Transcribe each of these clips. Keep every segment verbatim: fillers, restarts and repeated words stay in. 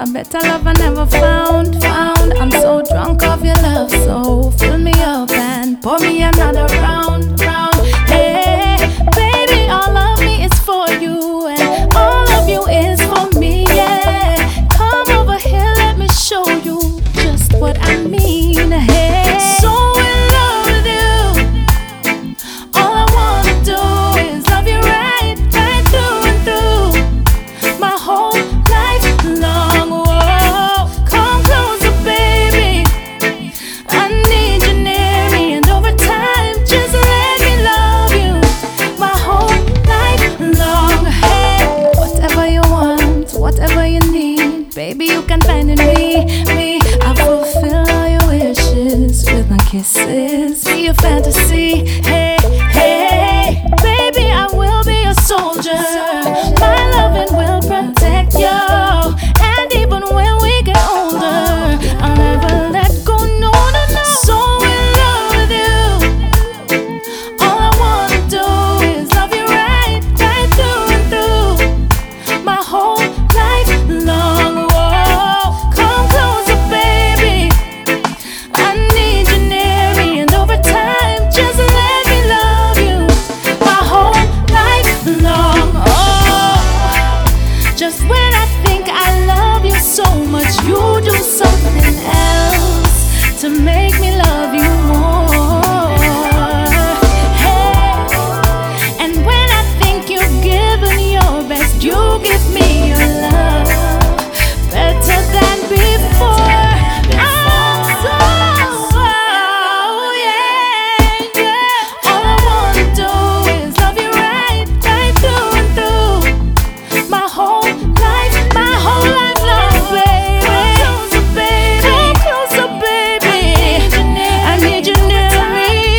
A better love I never found, found. I'm so drunk off your love, so fill me up and pour me another round, round. Hey, baby, all of me is for you, and all of you is for me, yeah. Come over here, let me show you just what I mean, hey. So in love with you, all I wanna do is love you right, right through and through, my whole life long. Whoa, come closer, baby, I need you near me, and over time, just let me love you, my whole life long. Hey, whatever you want, whatever you need, baby, you can find in me, me. I fulfill all your wishes with my kisses, be your fantasy. Hey, hey, baby, I will be a soldier. My loving will protect you, and even when we get older, I'll never let go, no, no, no. So in love with you, all I wanna do is love you right, right through and through, my whole life long. Whoa, come closer, baby, I need you near me, and over time, just let me love you, my whole life long. Oh, just when I think I love you so much, you do something else to make me love you more. Hey, and when I think you've given your best, you give me your love better than before. I'm so, oh, yeah, yeah. All I wanna do is love you right, right through and through, my whole life, my whole life long, baby. Come closer, baby, come closer, baby, I need you near me.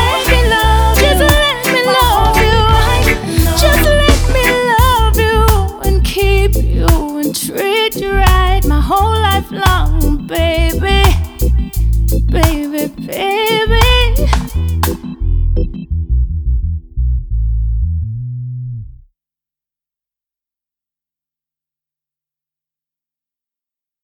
Just let me love you, just let me love you, and keep you and treat you right, my whole life long, baby.